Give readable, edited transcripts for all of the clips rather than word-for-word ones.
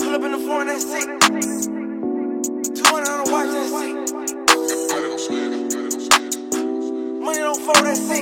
Pull up in the foreign, that's sick. 200 on the watch, that's sick. Money don't fold, that's sick.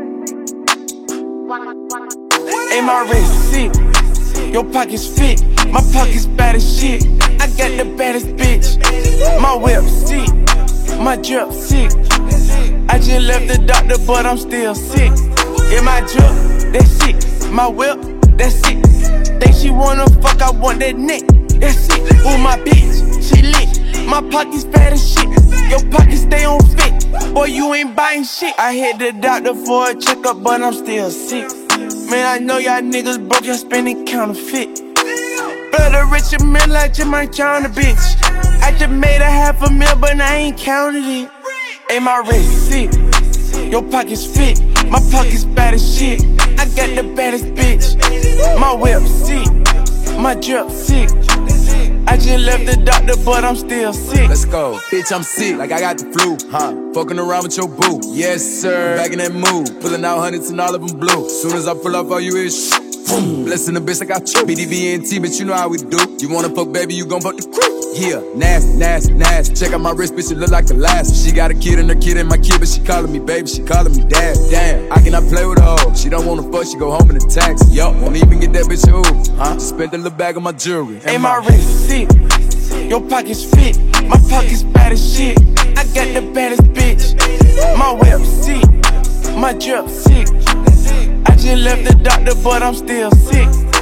Ain't my wrist sick. Your pockets fit. My pockets bad as shit. I got the baddest bitch. My whip sick. My drip sick. I just left the doctor, but I'm still sick. Yeah, my drip, that's sick. My whip, that's sick. Think she wanna fuck, I want that neck. That's sick. Ooh, my bitch, she lit. My pockets fat as shit. Your pockets stay on fit. Boy, you ain't buying shit. I hit the doctor for a checkup, but I'm still sick. Man, I know y'all niggas broke, y'all spending counterfeit. Blood a richer man like Jim, I drown a bitch. I just made $500,000, but I ain't counted it. Ain't my wrist sick. Your pockets fit. My pockets bad as shit. I got the baddest bitch. My whip sick. My drip sick. I just left the doctor, but I'm still sick. Let's go. Bitch, I'm sick, like I got the flu. Fucking around with your boo. Yes, sir. Back in that mood. Pulling out hundreds and all of them blue. Soon as I pull up, all you is boom. Blessing the bitch like I chew. BDVNT, but you know how we do. You wanna fuck, baby, you gon' fuck the crew. Yeah, nasty. Check out my wrist, bitch, it look like the last. She got a kid and her kid ain't my kid, but she calling me baby, she calling me dad. Damn, I cannot play with her hoe. She don't wanna fuck, she go home in the taxi. Yup, won't even get that bitch a Uber. Just spent a little bag on my jewelry. Ain't my wrist sick. Your pockets fit. My pockets bad as shit. I got the baddest bitch. My whip sick. My drip sick. I just left the doctor, but I'm still sick.